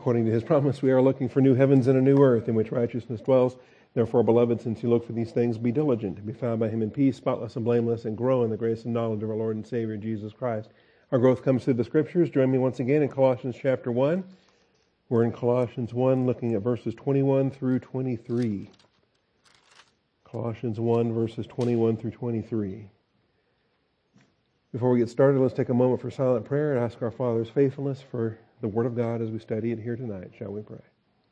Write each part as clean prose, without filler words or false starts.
according to his promise, we are looking for new heavens and a new earth in which righteousness dwells. Therefore, beloved, since you look for these things, be diligent to be found by him in peace, spotless and blameless, and grow in the grace and knowledge of our Lord and Savior, Jesus Christ. Our growth comes through the Scriptures. Join me once again in Colossians chapter 1. We're in Colossians 1, looking at verses 21 through 23. Colossians 1, verses 21 through 23. Before we get started, let's take a moment for silent prayer and ask our Father's faithfulness for the Word of God as we study it here tonight. Shall we pray?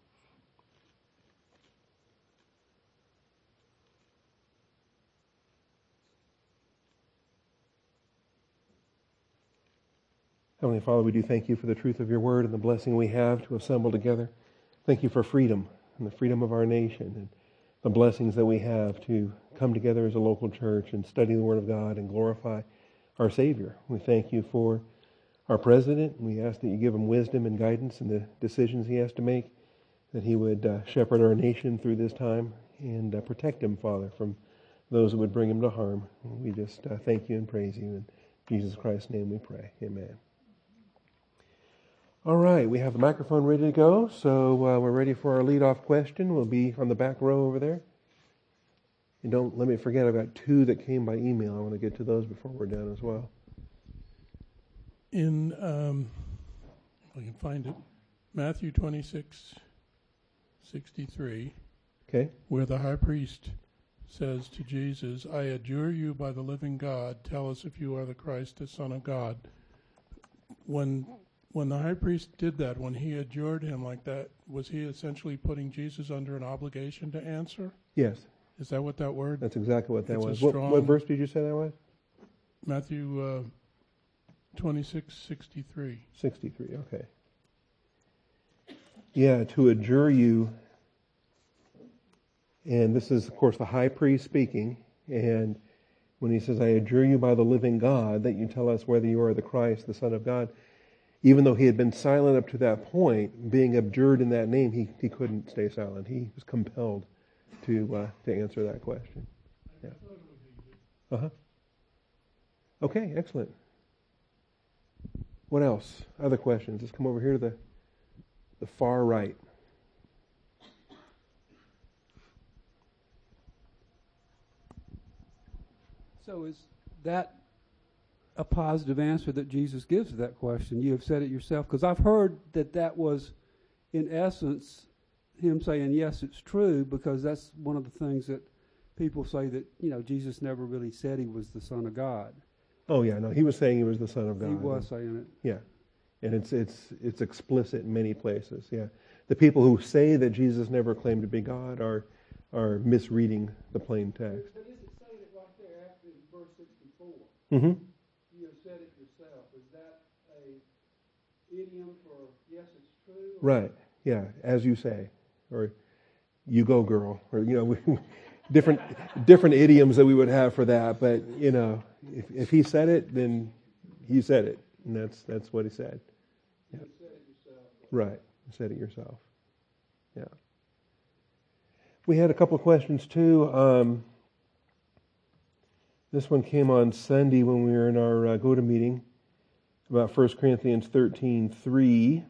Heavenly Father, we do thank you for the truth of your Word and the blessing we have to assemble together. Thank you for freedom and the freedom of our nation and the blessings that we have to come together as a local church and study the Word of God and glorify our Savior. We thank you for our President. We ask that you give him wisdom and guidance in the decisions he has to make, that he would shepherd our nation through this time and protect him, Father, from those who would bring him to harm. We just thank you and praise you. In Jesus Christ's name we pray. Amen. All right, we have the microphone ready to go, so we're ready for our lead-off question. We'll be on the back row over there. And don't let me forget, I've got two that came by email. I want to get to those before we're done as well. In, if I can find it, Matthew 26:63, okay, where the high priest says to Jesus, I adjure you by the living God, tell us if you are the Christ, the Son of God. When the high priest did that, when he adjured him like that, was he essentially putting Jesus under an obligation to answer? Yes. Is that what that word? That's exactly what that was. Strong, what verse did you say that was? Matthew 26:63. 63, okay. Yeah, to adjure you, and this is, of course, the high priest speaking, and when he says, I adjure you by the living God, that you tell us whether you are the Christ, the Son of God, even though he had been silent up to that point, being abjured in that name, he couldn't stay silent. He was compelled to answer that question. Yeah. Uh-huh. Okay, excellent. What else? Other questions? Let's come over here to the far right. So is that a positive answer that Jesus gives to that question? You have said it yourself, because I've heard that was, in essence, him saying, yes, it's true, because that's one of the things that people say that, Jesus never really said he was the Son of God. Oh, yeah, no, he was saying he was the Son of God. He was saying it. Yeah, and it's explicit in many places, yeah. The people who say that Jesus never claimed to be God are misreading the plain text. But is it saying it right there after verse 64? Mm-hmm. You have said it yourself. Is that a idiom for yes, it's true? Right, yeah, as you say, or you go girl, or, different idioms that we would have for that, but, if he said it, then he said it, and that's what he said. Yeah. You said it yourself. Right, you said it yourself. Yeah. We had a couple of questions too. This one came on Sunday when we were in our go-to meeting about 1 Corinthians 13:3.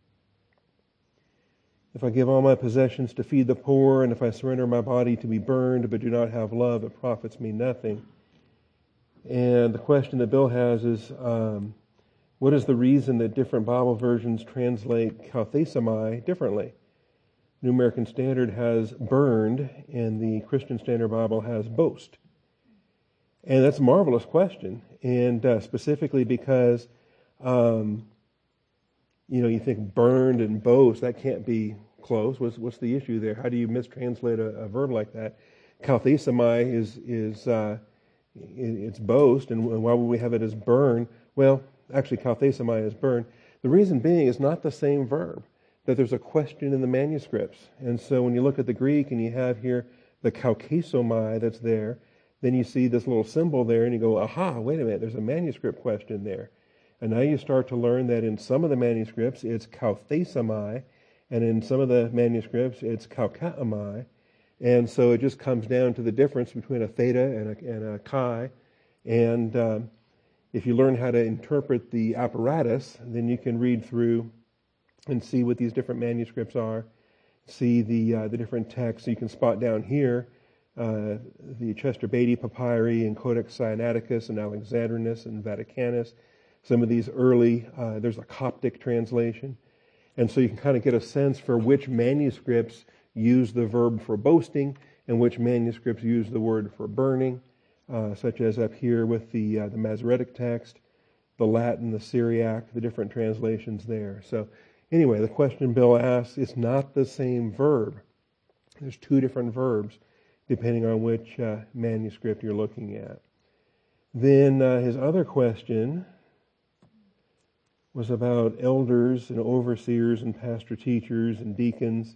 If I give all my possessions to feed the poor, and if I surrender my body to be burned, but do not have love, it profits me nothing. And the question that Bill has is, what is the reason that different Bible versions translate kauthesomai differently? New American Standard has burned, and the Christian Standard Bible has boast. And that's a marvelous question, and specifically because, you think burned and boast, that can't be close. What's the issue there? How do you mistranslate a verb like that? Kauthesomai is it's boast, and why would we have it as burn? Well, actually, kauthesomai is burn. The reason being is not the same verb, that there's a question in the manuscripts. And so when you look at the Greek and you have here the kaukesomai that's there, then you see this little symbol there and you go, aha, wait a minute, there's a manuscript question there. And now you start to learn that in some of the manuscripts it's kauthesomai, and in some of the manuscripts it's kaukaomai. And so it just comes down to the difference between a theta and a chi. And if you learn how to interpret the apparatus, then you can read through and see what these different manuscripts are, see the different texts. You can spot down here the Chester Beatty Papyri and Codex Sinaiticus and Alexandrinus and Vaticanus. Some of these early, there's a Coptic translation. And so you can kind of get a sense for which manuscripts use the verb for boasting and which manuscripts use the word for burning, such as up here with the Masoretic text, the Latin, the Syriac, the different translations there. So anyway, the question Bill asks, it's not the same verb. There's two different verbs depending on which manuscript you're looking at. Then his other question was about elders and overseers and pastor teachers and deacons,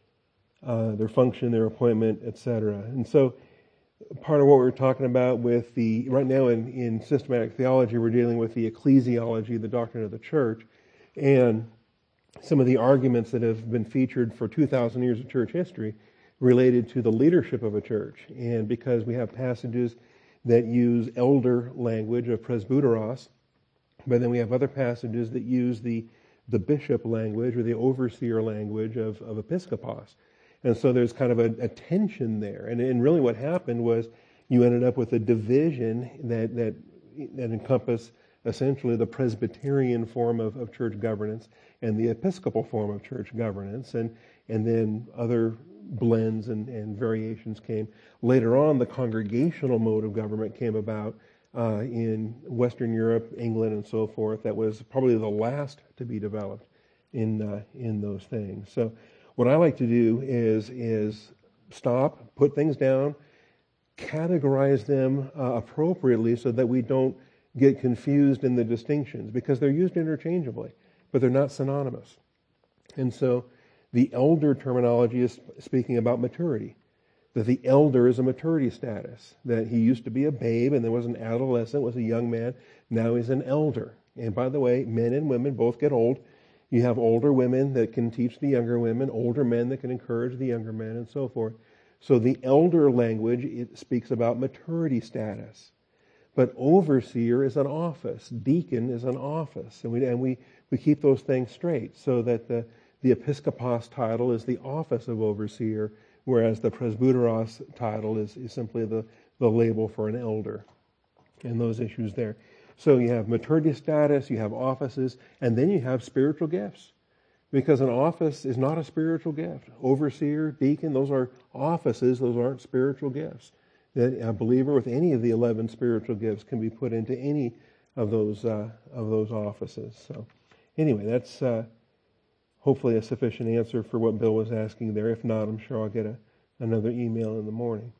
their function, their appointment, etc. And so part of what we're talking about with right now in systematic theology, we're dealing with the ecclesiology, the doctrine of the church, and some of the arguments that have been featured for 2,000 years of church history related to the leadership of a church. And because we have passages that use elder language of presbyteros, but then we have other passages that use the bishop language or the overseer language of episkopos. And so there's kind of a tension there. And really what happened was you ended up with a division that encompassed essentially the Presbyterian form of church governance and the Episcopal form of church governance. And then other blends and variations came. Later on, the congregational mode of government came about in Western Europe, England, and so forth. That was probably the last to be developed in those things. So what I like to do is stop, put things down, categorize them appropriately so that we don't get confused in the distinctions, because they're used interchangeably, but they're not synonymous. And so the elder terminology is speaking about maturity, that the elder is a maturity status, that he used to be a babe and then was an adolescent, was a young man, now he's an elder. And by the way, men and women both get old. You have older women that can teach the younger women, older men that can encourage the younger men, and so forth. So the elder language, it speaks about maturity status. But overseer is an office. Deacon is an office. And we keep those things straight so that the episkopos title is the office of overseer, whereas the presbyteros title is simply the label for an elder, and those issues there. So you have maturity status, you have offices, and then you have spiritual gifts, because an office is not a spiritual gift. Overseer, deacon, those are offices, those aren't spiritual gifts. That a believer with any of the 11 spiritual gifts can be put into any of those offices. So anyway, that's hopefully a sufficient answer for what Bill was asking there. If not, I'm sure I'll get another email in the morning.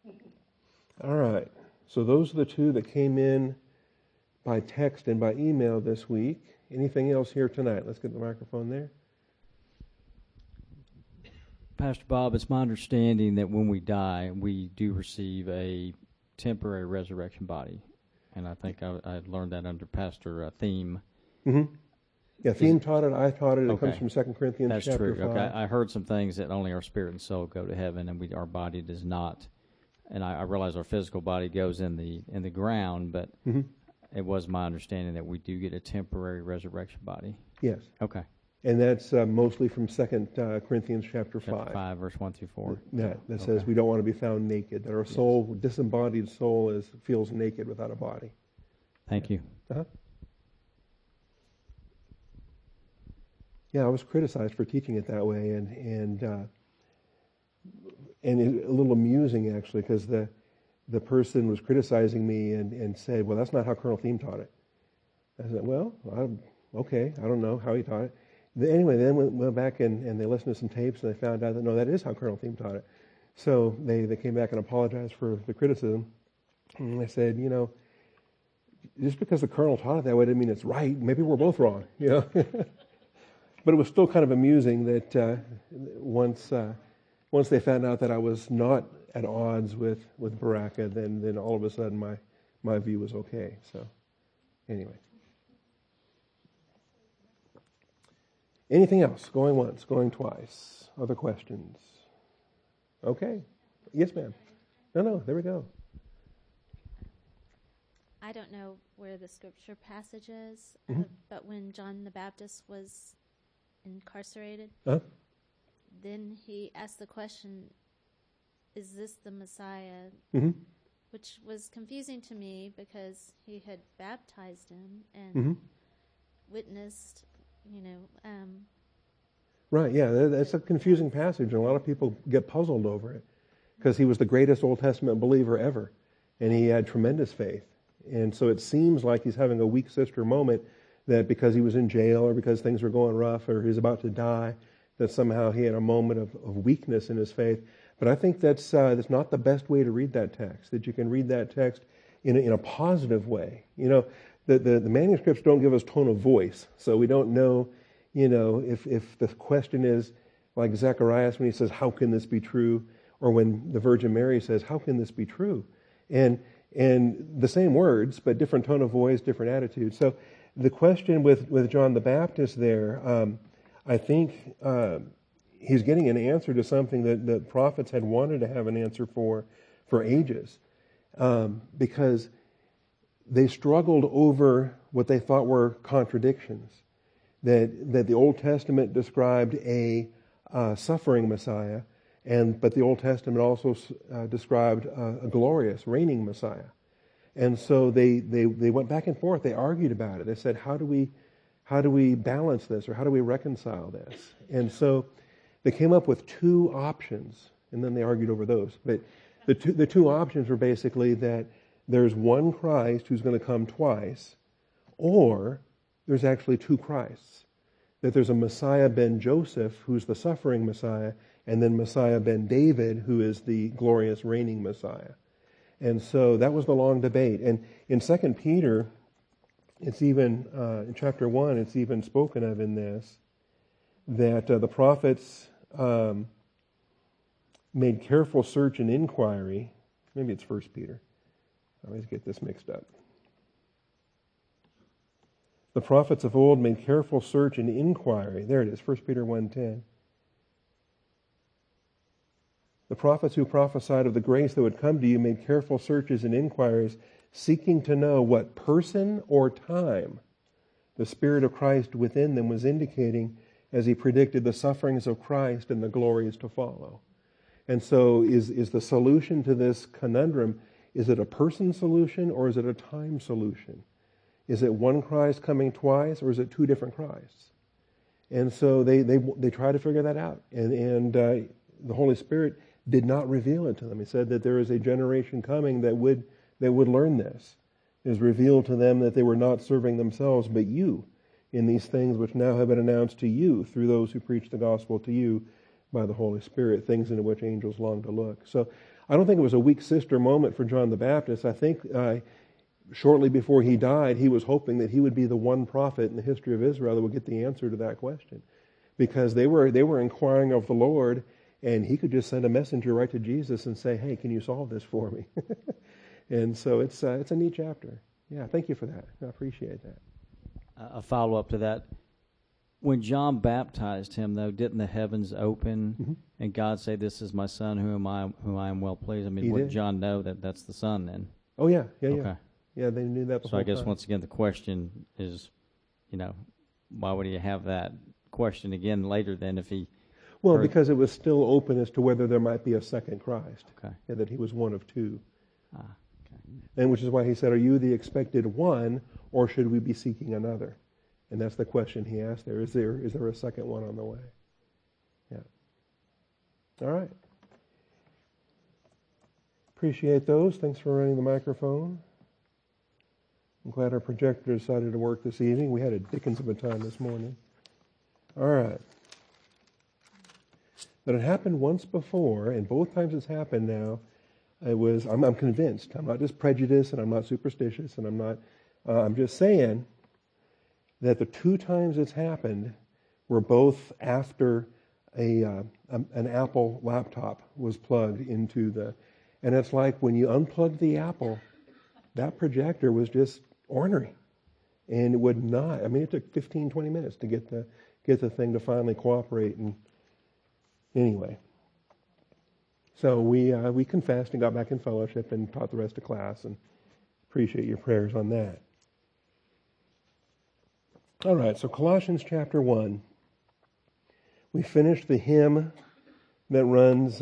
All right. So those are the two that came in by text and by email this week. Anything else here tonight? Let's get the microphone there. Pastor Bob, it's my understanding that when we die, we do receive a temporary resurrection body. And I think I learned that under Pastor Theme. Mm-hmm. Yeah, Theme taught it, I taught it. It Okay. comes from 2 Corinthians That's chapter true. 5. Okay, I heard some things that only our spirit and soul go to heaven, and our body does not. And I realize our physical body goes in the ground, but it was my understanding that we do get a temporary resurrection body. Yes. Okay. And that's mostly from 2 Corinthians chapter 5. Chapter 5, verse 1 through 4. That says we don't want to be found naked, that our soul, disembodied soul, feels naked without a body. Thank you. Uh-huh. Yeah, I was criticized for teaching it that way, and a little amusing actually, because the person was criticizing me and said, "Well, that's not how Colonel Thiem taught it." I said, "Well, okay, I don't know how he taught it." Anyway, then we went back and they listened to some tapes and they found out that no, that is how Colonel Thiem taught it. So they came back and apologized for the criticism, and I said, just because the Colonel taught it that way doesn't mean it's right. Maybe we're both wrong, But it was still kind of amusing that once they found out that I was not at odds with Baraka, then all of a sudden my view was okay. So anyway. Anything else? Going once, going twice. Other questions? Okay. Yes, ma'am. No, there we go. I don't know where the scripture passage is, Mm-hmm. but when John the Baptist was incarcerated. Huh? Then he asked the question, is this the Messiah? Mm-hmm. Which was confusing to me because he had baptized him and Mm-hmm. witnessed, Right, yeah, that's a confusing passage, and a lot of people get puzzled over it because he was the greatest Old Testament believer ever, and he had tremendous faith. And so it seems like he's having a weak sister moment, that because he was in jail or because things were going rough or he's about to die, that somehow he had a moment of weakness in his faith. But I think that's not the best way to read that text, that you can read that text in a positive way. The manuscripts don't give us tone of voice, so we don't know, if the question is like Zacharias when he says, how can this be true? Or when the Virgin Mary says, how can this be true? And the same words, but different tone of voice, different attitude. So the question with John the Baptist there, I think he's getting an answer to something that the prophets had wanted to have an answer for ages, because they struggled over what they thought were contradictions. That the Old Testament described a suffering Messiah, but the Old Testament also described a glorious, reigning Messiah. And so they went back and forth. They argued about it. They said, how do we balance this, or how do we reconcile this? And so they came up with two options, and then they argued over those. But the two options were basically that there's one Christ who's going to come twice, or there's actually two Christs. That there's a Messiah ben Joseph, who's the suffering Messiah, and then Messiah ben David, who is the glorious reigning Messiah. And so that was the long debate. And in 2 Peter, it's even, in chapter 1, it's even spoken of in this, that the prophets made careful search and inquiry. Maybe it's 1 Peter. I always get this mixed up. The prophets of old made careful search and inquiry. There it is, 1 Peter 1:10. The prophets who prophesied of the grace that would come to you made careful searches and inquiries, seeking to know what person or time the Spirit of Christ within them was indicating as he predicted the sufferings of Christ and the glories to follow. And so is the solution to this conundrum, is it a person solution or is it a time solution? Is it one Christ coming twice, or is it two different Christs? And so they try to figure that out. And the Holy Spirit did not reveal it to them. He said that there is a generation coming that would learn this. It is revealed to them that they were not serving themselves, but you, in these things which now have been announced to you through those who preach the gospel to you by the Holy Spirit, things into which angels long to look. So I don't think it was a weak sister moment for John the Baptist. I think shortly before he died, he was hoping that he would be the one prophet in the history of Israel that would get the answer to that question. Because they were inquiring of the Lord, and he could just send a messenger right to Jesus and say, hey, can you solve this for me? And so it's a neat chapter. Yeah, thank you for that. I appreciate that. A follow-up to that. When John baptized him, though, didn't the heavens open and God say, this is my son whom I am well pleased? I mean, wouldn't John know that that's the son then? Oh, yeah. Okay. Yeah, they knew that before. So I guess once again the question is, why would he have that question again later then if he... Well, because it was still open as to whether there might be a second Christ. Okay. And that he was one of two. Okay. And which is why he said, are you the expected one, or should we be seeking another? And that's the question he asked there. Is there a second one on the way? Yeah. All right. Appreciate those. Thanks for running the microphone. I'm glad our projector decided to work this evening. We had a dickens of a time this morning. All right. But it happened once before, and both times it's happened now. I'm convinced. I'm not just prejudiced, and I'm not superstitious, and I'm just saying that the two times it's happened were both after an Apple laptop was plugged into and it's like when you unplug the Apple, that projector was just ornery, and it would not. I mean, it took 15, 20 minutes to get the thing to finally cooperate. And anyway, so we confessed and got back in fellowship and taught the rest of class, and appreciate your prayers on that. All right, so Colossians chapter 1. We finished the hymn that runs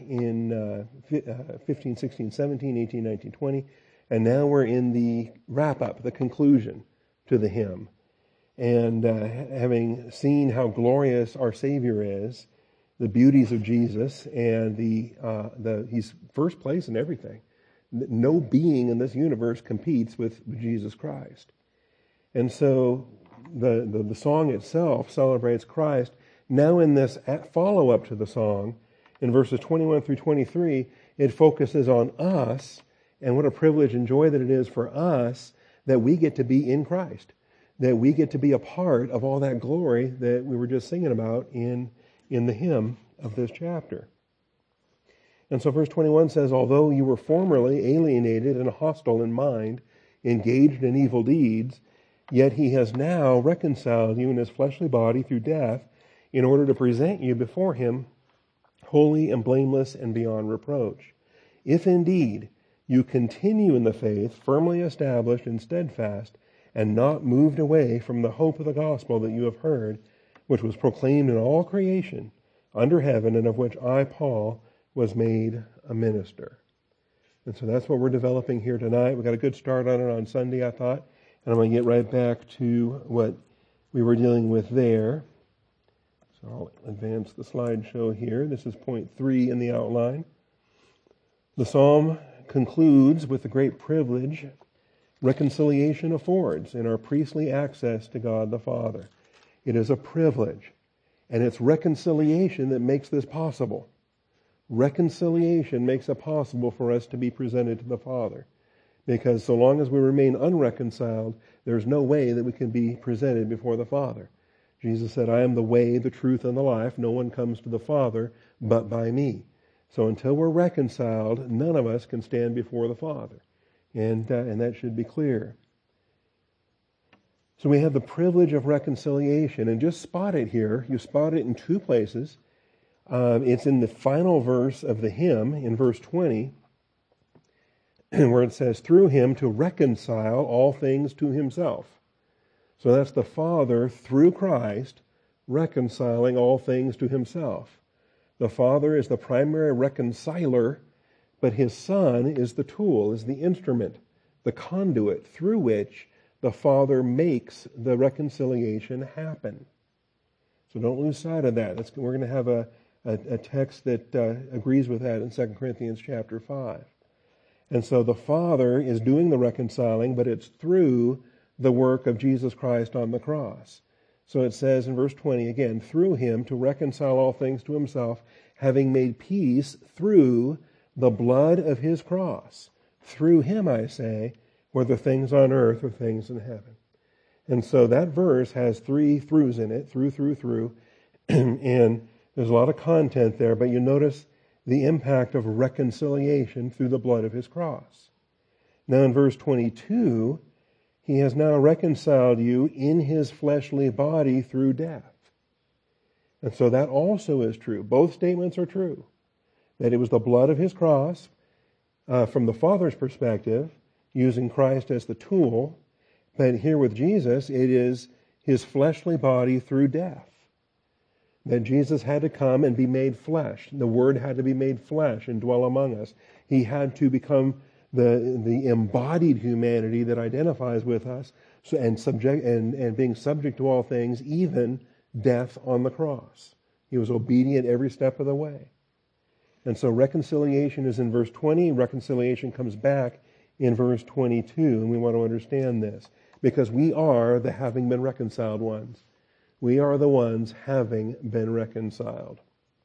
in 15, 16, 17, 18, 19, 20. And now we're in the wrap-up, the conclusion to the hymn. And having seen how glorious our Savior is, the beauties of Jesus, and He's first place in everything. No being in this universe competes with Jesus Christ. And so the song itself celebrates Christ. Now in this follow-up to the song, in verses 21 through 23, it focuses on us and what a privilege and joy that it is for us that we get to be in Christ, that we get to be a part of all that glory that we were just singing about in the hymn of this chapter. And so verse 21 says, although you were formerly alienated and hostile in mind, engaged in evil deeds, yet He has now reconciled you in His fleshly body through death in order to present you before Him holy and blameless and beyond reproach. If indeed you continue in the faith, firmly established and steadfast, and not moved away from the hope of the gospel that you have heard, which was proclaimed in all creation under heaven, and of which I, Paul, was made a minister. And so that's what we're developing here tonight. We got a good start on it on Sunday, I thought, and I'm going to get right back to what we were dealing with there. So I'll advance the slideshow here. This is point 3 in the outline. The psalm concludes with the great privilege reconciliation affords in our priestly access to God the Father. It is a privilege, and it's reconciliation that makes this possible. Reconciliation makes it possible for us to be presented to the Father, because so long as we remain unreconciled, there's no way that we can be presented before the Father. Jesus said, I am the way, the truth, and the life. No one comes to the Father but by me. So until we're reconciled, none of us can stand before the Father. And that should be clear. So we have the privilege of reconciliation. And just spot it here. You spot it in 2 places. It's in the final verse of the hymn, in verse 20, where it says, through Him to reconcile all things to Himself. So that's the Father, through Christ, reconciling all things to Himself. The Father is the primary reconciler, but His Son is the tool, is the instrument, the conduit through which the Father makes the reconciliation happen. So don't lose sight of that. We're going to have a text that agrees with that in 2 Corinthians chapter 5. And so the Father is doing the reconciling, but it's through the work of Jesus Christ on the cross. So it says in verse 20 again, through Him to reconcile all things to Himself, having made peace through the blood of His cross. Through Him, I say, whether things on earth or things in heaven. And so that verse has 3 throughs in it, through. And there's a lot of content there, but you notice the impact of reconciliation through the blood of His cross. Now in verse 22, He has now reconciled you in His fleshly body through death. And so that also is true. Both statements are true. That it was the blood of His cross, from the Father's perspective, using Christ as the tool. But here with Jesus, it is His fleshly body through death. That Jesus had to come and be made flesh. The Word had to be made flesh and dwell among us. He had to become the embodied humanity that identifies with us, and being subject to all things, even death on the cross. He was obedient every step of the way. And so reconciliation is in verse 20. Reconciliation comes back in verse 22, and we want to understand this, because we are the having been reconciled ones. We are the ones having been reconciled.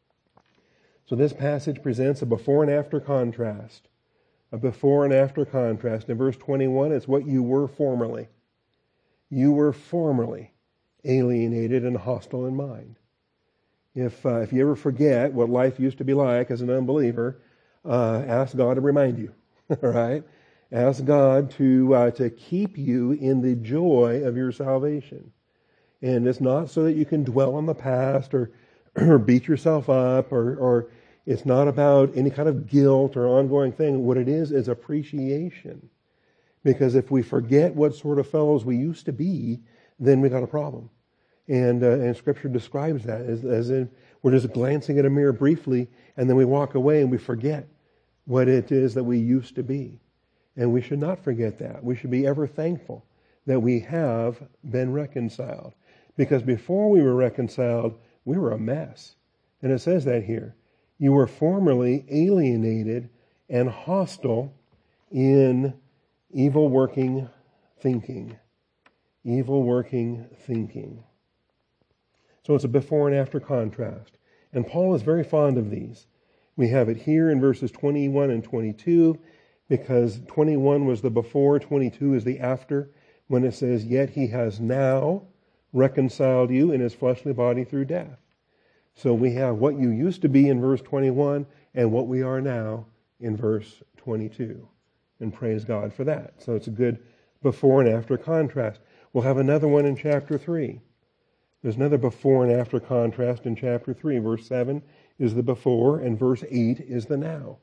So this passage presents a before and after contrast. A before and after contrast. In verse 21, it's what you were formerly. You were formerly alienated and hostile in mind. If you ever forget what life used to be like as an unbeliever, ask God to remind you. All right? Ask God to keep you in the joy of your salvation. And it's not so that you can dwell on the past or beat yourself up or it's not about any kind of guilt or ongoing thing. What it is appreciation. Because if we forget what sort of fellows we used to be, then we got a problem. And Scripture describes that as in we're just glancing at a mirror briefly, and then we walk away and we forget what it is that we used to be. And we should not forget that. We should be ever thankful that we have been reconciled. Because before we were reconciled, we were a mess. And it says that here. You were formerly alienated and hostile in evil working thinking. Evil working thinking. So it's a before and after contrast. And Paul is very fond of these. We have it here in verses 21 and 22, because 21 was the before, 22 is the after, when it says, yet he has now reconciled you in his fleshly body through death. So we have what you used to be in verse 21 and what we are now in verse 22. And praise God for that. So it's a good before and after contrast. We'll have another one in chapter 3. There's another before and after contrast in chapter 3. Verse 7 is the before and verse 8 is the now.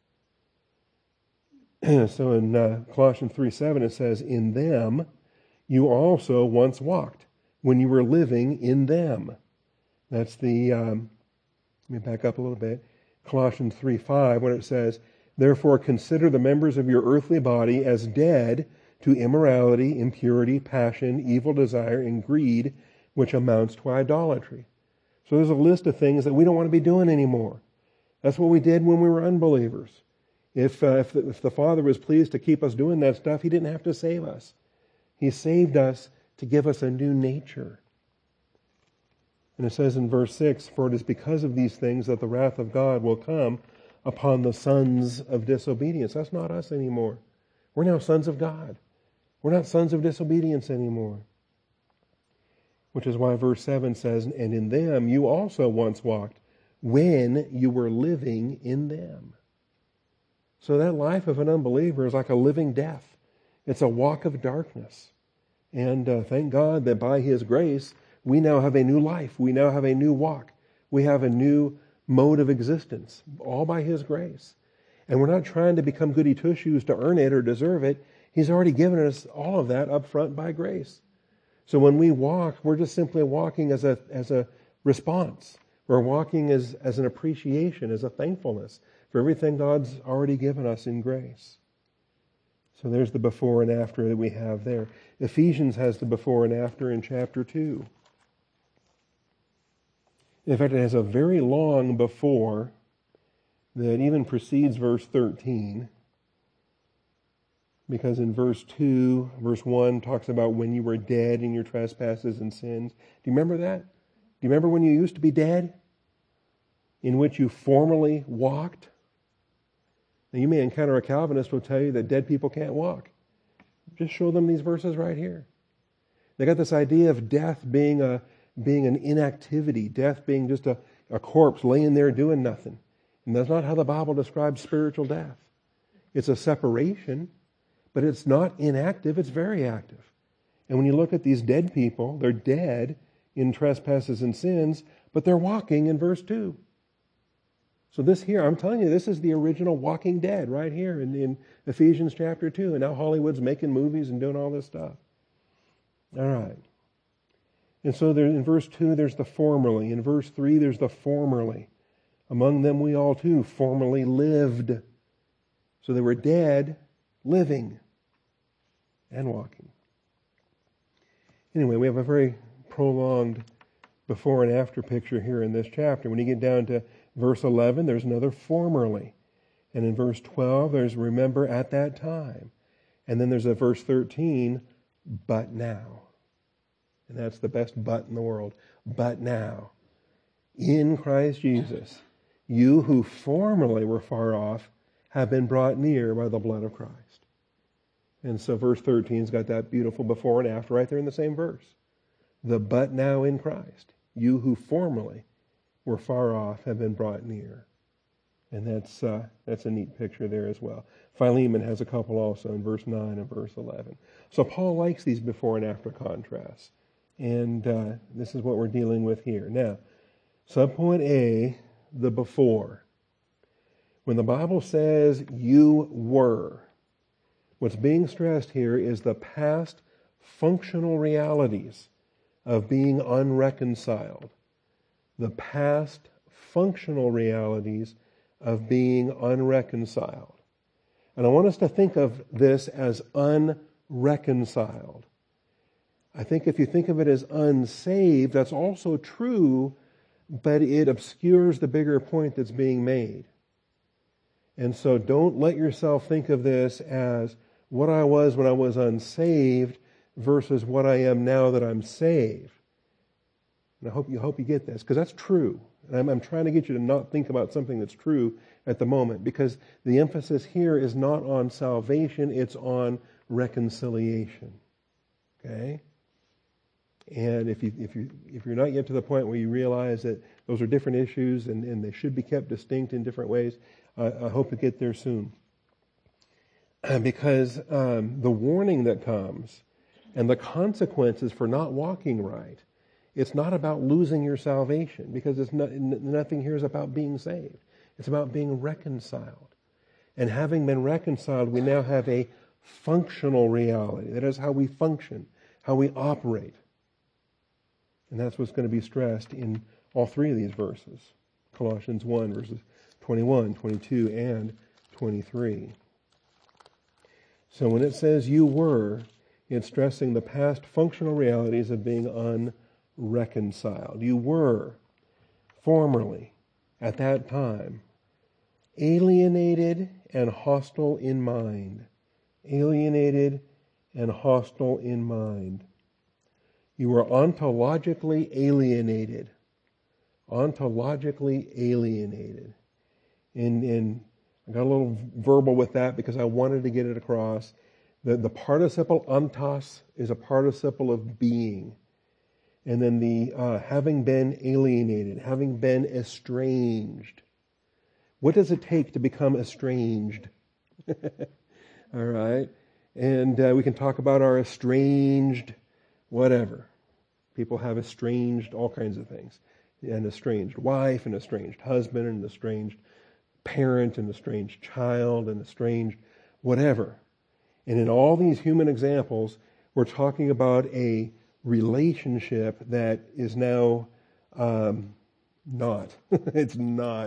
So in Colossians 3:7 it says, in them you also once walked when you were living in them. That's the, let me back up a little bit. Colossians 3:5 when it says, therefore consider the members of your earthly body as dead to immorality, impurity, passion, evil desire, and greed, which amounts to idolatry. So there's a list of things that we don't want to be doing anymore. That's what we did when we were unbelievers. If the Father was pleased to keep us doing that stuff, He didn't have to save us. He saved us to give us a new nature. And it says in verse 6, for it is because of these things that the wrath of God will come upon the sons of disobedience. That's not us anymore. We're now sons of God. We're not sons of disobedience anymore. Which is why verse 7 says, and in them you also once walked when you were living in them. So that life of an unbeliever is like a living death. It's a walk of darkness. And thank God that by His grace, we now have a new life. We now have a new walk. We have a new mode of existence, all by His grace. And we're not trying to become goody two-shoes to earn it or deserve it. He's already given us all of that up front by grace. So when we walk, we're just simply walking as a response. We're walking as an appreciation, as a thankfulness for everything God's already given us in grace. So there's the before and after that we have there. Ephesians has the before and after in chapter 2. In fact, it has a very long before that even precedes verse 13. Because in verse 2, verse 1 talks about when you were dead in your trespasses and sins. Do you remember that? Do you remember when you used to be dead? In which you formerly walked? Now you may encounter a Calvinist who will tell you that dead people can't walk. Just show them these verses right here. They got this idea of death being an inactivity, death being just a corpse laying there doing nothing. And that's not how the Bible describes spiritual death. It's a separation, but it's not inactive, it's very active. And when you look at these dead people, they're dead in trespasses and sins, but they're walking in verse 2. So this here, I'm telling you, this is the original Walking Dead right here in Ephesians chapter 2. And now Hollywood's making movies and doing all this stuff. All right. And so there, in verse 2, there's the formerly. In verse 3, there's the formerly. Among them we all too formerly lived. So they were dead, living, and walking. Anyway, we have a very prolonged before and after picture here in this chapter. When you get down to verse 11, there's another formerly. And in verse 12, there's remember at that time. And then there's a verse 13, but now. And that's the best but in the world. But now, in Christ Jesus, you who formerly were far off have been brought near by the blood of Christ. And so verse 13's got that beautiful before and after right there in the same verse. The but now in Christ, you who formerly were far off have been brought near. And that's a neat picture there as well. Philemon has a couple also in verse 9 and verse 11. So Paul likes these before and after contrasts. And this is what we're dealing with here. Now, subpoint A, the before. When the Bible says you were, what's being stressed here is the past functional realities of being unreconciled. The past functional realities of being unreconciled. And I want us to think of this as unreconciled. I think if you think of it as unsaved, that's also true, but it obscures the bigger point that's being made. And so don't let yourself think of this as what I was when I was unsaved versus what I am now that I'm saved. And I hope you get this, because that's true. And I'm trying to get you to not think about something that's true at the moment, because the emphasis here is not on salvation, it's on reconciliation. Okay? And if you're not yet to the point where you realize that those are different issues and they should be kept distinct in different ways, I hope to get there soon. Because the warning that comes and the consequences for not walking right, it's not about losing your salvation, because nothing here is about being saved. It's about being reconciled. And having been reconciled, we now have a functional reality. That is how we function, how we operate. And that's what's going to be stressed in all three of these verses. Colossians 1, verses 21, 22, and 23. So when it says you were, it's stressing the past functional realities of being unreconciled. You were formerly, at that time, alienated and hostile in mind. Alienated and hostile in mind. You were ontologically alienated. Ontologically alienated. And I got a little verbal with that because I wanted to get it across. The participle ontos is a participle of being. And then the having been alienated, having been estranged. What does it take to become estranged? All right. And we can talk about our estranged whatever. People have estranged all kinds of things. An estranged wife, an estranged husband, an estranged parent, an estranged child, an estranged whatever. And in all these human examples, we're talking about a relationship that is now not. It's not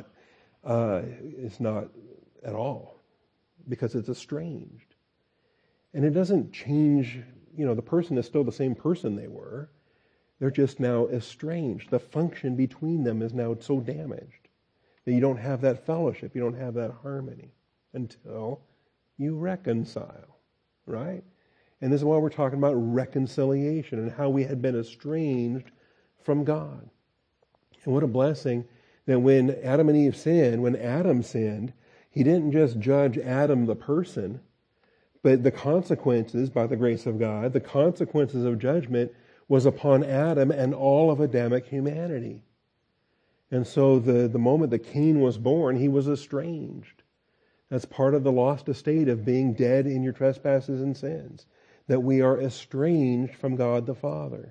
at all, because it's estranged. And it doesn't change, the person is still the same person they were. They're just now estranged. The function between them is now so damaged that you don't have that fellowship, you don't have that harmony until you reconcile, right? And this is why we're talking about reconciliation and how we had been estranged from God. And what a blessing that when Adam and Eve sinned, when Adam sinned, he didn't just judge Adam the person, but the consequences, by the grace of God, the consequences of judgment was upon Adam and all of Adamic humanity. And so the moment that Cain was born, he was estranged. That's part of the lost estate of being dead in your trespasses and sins, that we are estranged from God the Father.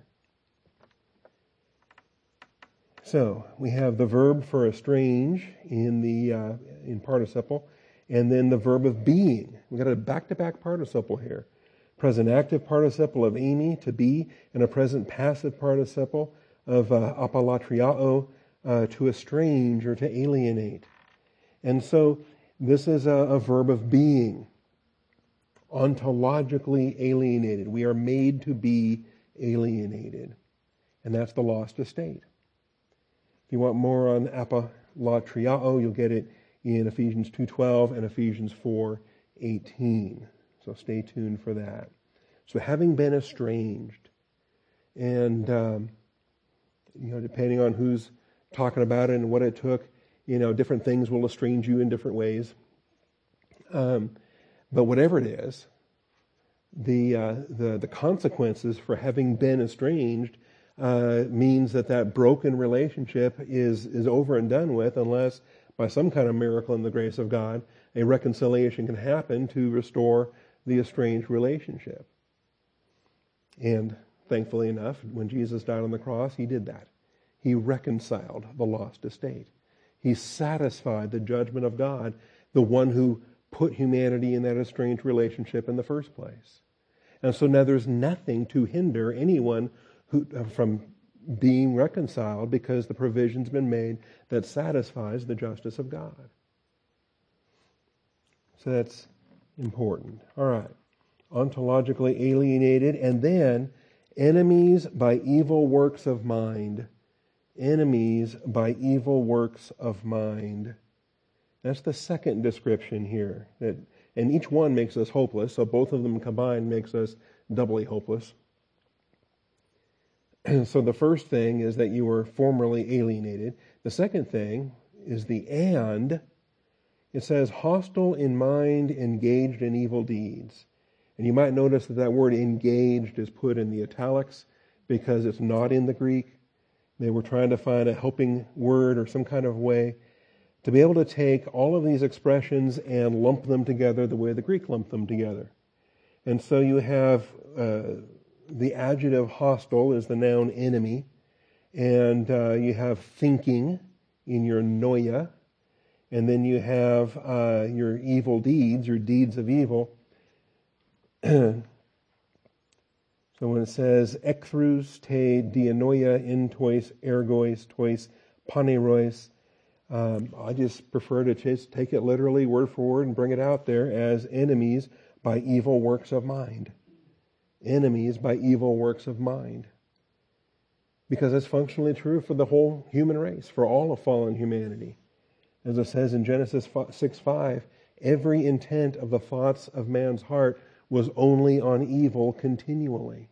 So we have the verb for estrange in participle, and then the verb of being. We've got a back-to-back participle here. Present active participle of eimi, to be, and a present passive participle of apolatriao, to estrange or to alienate. And so this is a verb of being. Ontologically alienated. We are made to be alienated. And that's the lost estate. If you want more on apolatriao, you'll get it in Ephesians 2:12 and Ephesians 4:18. So stay tuned for that. So having been estranged, and depending on who's talking about it and what it took, different things will estrange you in different ways. But whatever it is, the consequences for having been estranged means that broken relationship is over and done with, unless by some kind of miracle in the grace of God, a reconciliation can happen to restore the estranged relationship. And thankfully enough, when Jesus died on the cross, he did that. He reconciled the lost estate. He satisfied the judgment of God, the one who put humanity in that estranged relationship in the first place. And so now there's nothing to hinder anyone from being reconciled because the provision's been made that satisfies the justice of God. So that's important. All right. Ontologically alienated, and then enemies by evil works of mind. Enemies by evil works of mind. That's the second description here. And each one makes us hopeless, so both of them combined makes us doubly hopeless. So the first thing is that you were formerly alienated. The second thing is the and. It says, hostile in mind, engaged in evil deeds. And you might notice that word engaged is put in the italics because it's not in the Greek. They were trying to find a helping word or some kind of way to be able to take all of these expressions and lump them together the way the Greek lumped them together. And so you have the adjective hostile is the noun enemy, and you have thinking in your noia, and then you have your evil deeds, your deeds of evil. So when it says ekthrus te dianoia in tois ergois tois panerois, I just prefer to just take it literally, word for word, and bring it out there as enemies by evil works of mind. Enemies by evil works of mind. Because it's functionally true for the whole human race, for all of fallen humanity. As it says in Genesis 6:5, every intent of the thoughts of man's heart was only on evil continually.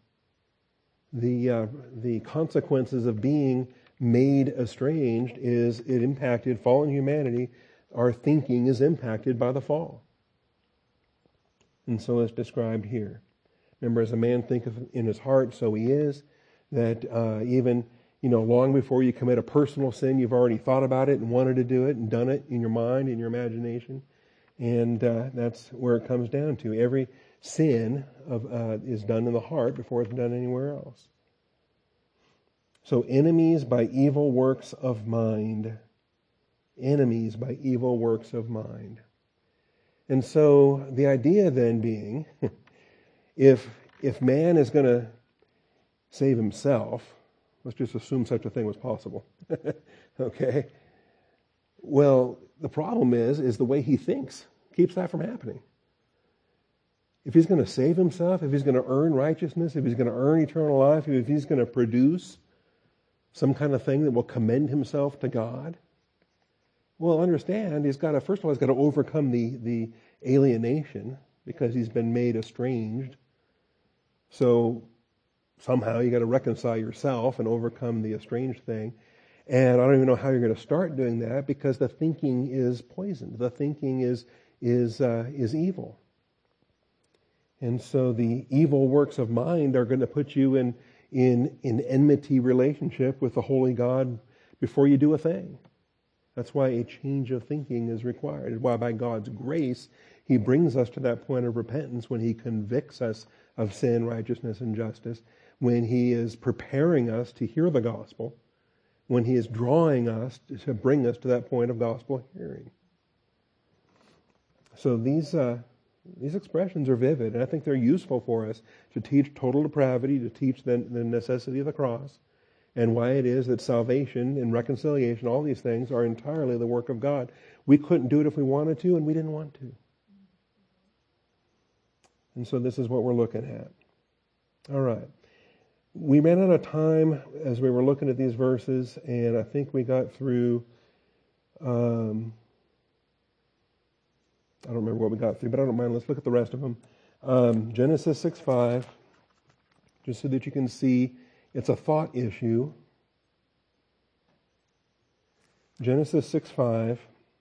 The consequences of being made estranged is it impacted fallen humanity. Our thinking is impacted by the fall. And so it's described here. Remember, as a man thinketh in his heart, so he is. That even, long before you commit a personal sin, you've already thought about it and wanted to do it and done it in your mind, in your imagination. And that's where it comes down to. Every sin is done in the heart before it's done anywhere else. So enemies by evil works of mind. Enemies by evil works of mind. And so the idea then being, if man is going to save himself, let's just assume such a thing was possible. Okay? Well, the problem is the way he thinks keeps that from happening. If he's going to save himself, if he's going to earn righteousness, if he's going to earn eternal life, if he's going to produce some kind of thing that will commend himself to God, well, understand, first of all, he's got to overcome the alienation because he's been made estranged. So somehow you got to reconcile yourself and overcome the estranged thing. And I don't even know how you're going to start doing that because the thinking is poisoned. The thinking is evil. And so the evil works of mind are going to put you in enmity relationship with the holy God before you do a thing. That's why a change of thinking is required. It's why by God's grace, He brings us to that point of repentance when He convicts us of sin, righteousness, and justice, when He is preparing us to hear the gospel, when He is drawing us to bring us to that point of gospel hearing. So these expressions are vivid, and I think they're useful for us to teach total depravity, to teach the necessity of the cross, and why it is that salvation and reconciliation, all these things, are entirely the work of God. We couldn't do it if we wanted to, and we didn't want to. And so this is what we're looking at. All right. We ran out of time as we were looking at these verses, and I think we got through... I don't remember what we got through, but I don't mind. Let's look at the rest of them. Genesis 6:5, just so that you can see it's a thought issue. Genesis 6:5.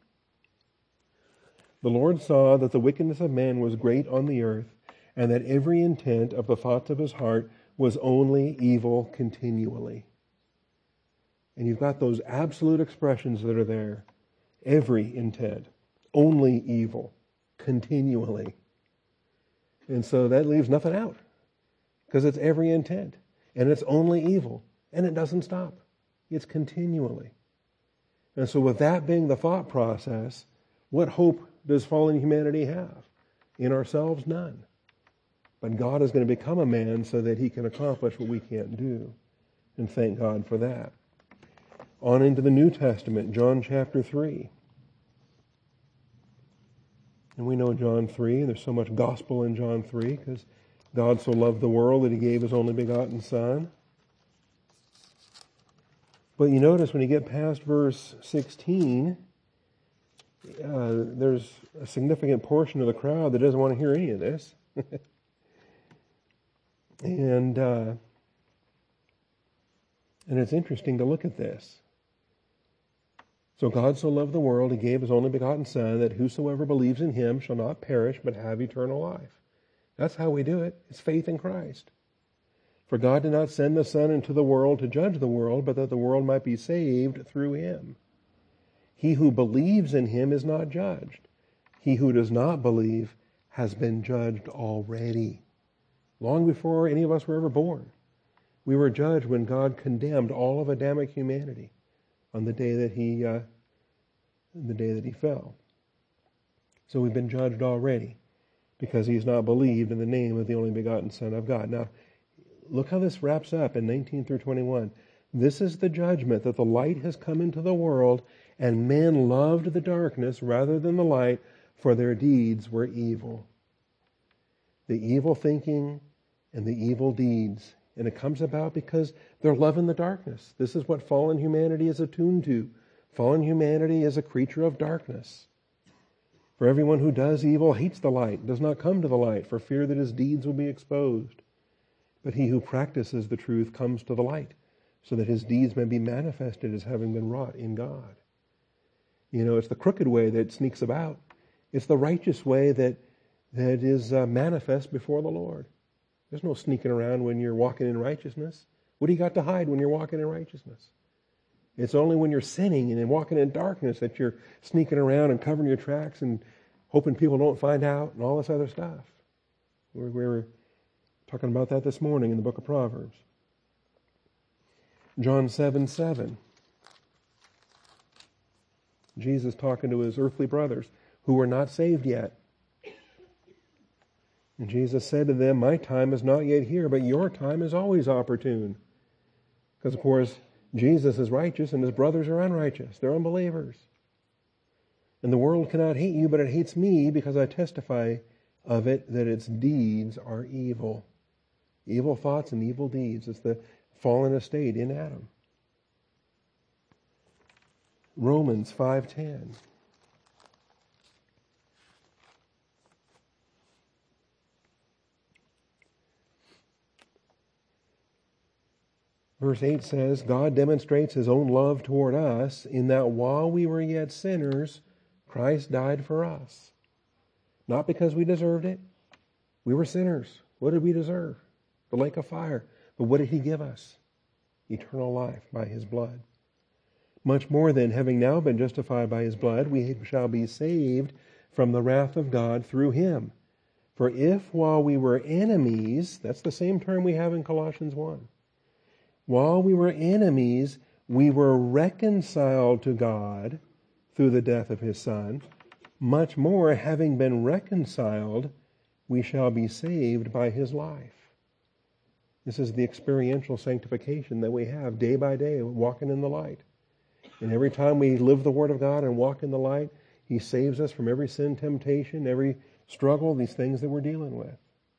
The Lord saw that the wickedness of man was great on the earth, and that every intent of the thoughts of his heart was only evil continually. And you've got those absolute expressions that are there. Every intent. Only evil, continually. And so that leaves nothing out, because it's every intent, and it's only evil, and it doesn't stop. It's continually. And so with that being the thought process, what hope does fallen humanity have? In ourselves, none. But God is going to become a man so that He can accomplish what we can't do. And thank God for that. On into the New Testament, John chapter 3. And we know John 3, and there's so much gospel in John 3, because God so loved the world that he gave his only begotten Son. But you notice when you get past verse 16, there's a significant portion of the crowd that doesn't want to hear any of this. And it's interesting to look at this. So God so loved the world, he gave his only begotten Son, that whosoever believes in him shall not perish, but have eternal life. That's how we do it. It's faith in Christ. For God did not send the Son into the world to judge the world, but that the world might be saved through him. He who believes in him is not judged. He who does not believe has been judged already. Long before any of us were ever born, we were judged when God condemned all of Adamic humanity on the day that he fell. So we've been judged already because he's not believed in the name of the only begotten Son of God. Now, look how this wraps up in 19 through 21. This is the judgment, that the light has come into the world, and men loved the darkness rather than the light, for their deeds were evil. The evil thinking and the evil deeds. And it comes about because they're loving the darkness. This is what fallen humanity is attuned to. Fallen humanity is a creature of darkness. For everyone who does evil hates the light, does not come to the light, for fear that his deeds will be exposed. But he who practices the truth comes to the light, so that his deeds may be manifested as having been wrought in God. You know, it's the crooked way that sneaks about. It's the righteous way that is manifest before the Lord. There's no sneaking around when you're walking in righteousness. What do you got to hide when you're walking in righteousness? It's only when you're sinning and walking in darkness that you're sneaking around and covering your tracks and hoping people don't find out and all this other stuff. We were talking about that this morning in the book of Proverbs. John 7:7. Jesus talking to his earthly brothers who were not saved yet. And Jesus said to them, my time is not yet here, but your time is always opportune. Because, of course, Jesus is righteous and his brothers are unrighteous. They're unbelievers. And the world cannot hate you, but it hates me because I testify of it that its deeds are evil. Evil thoughts and evil deeds. It's the fallen estate in Adam. Romans 5:10. Verse 8 says, God demonstrates his own love toward us in that while we were yet sinners, Christ died for us. Not because we deserved it. We were sinners. What did we deserve? The lake of fire. But what did he give us? Eternal life by his blood. Much more than, having now been justified by his blood, we shall be saved from the wrath of God through him. For if while we were enemies, that's the same term we have in Colossians 1, while we were enemies, we were reconciled to God through the death of his Son. Much more, having been reconciled, we shall be saved by his life. This is the experiential sanctification that we have day by day, walking in the light. And every time we live the Word of God and walk in the light, he saves us from every sin, temptation, every struggle, these things that we're dealing with.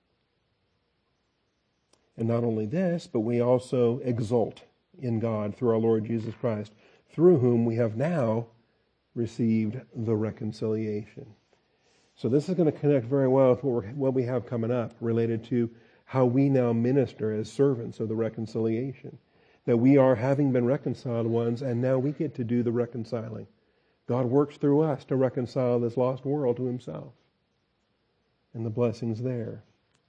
And not only this, but we also exult in God through our Lord Jesus Christ, through whom we have now received the reconciliation. So this is going to connect very well with what we have coming up related to how we now minister as servants of the reconciliation. That we are having been reconciled ones, and now we get to do the reconciling. God works through us to reconcile this lost world to himself. And the blessings there.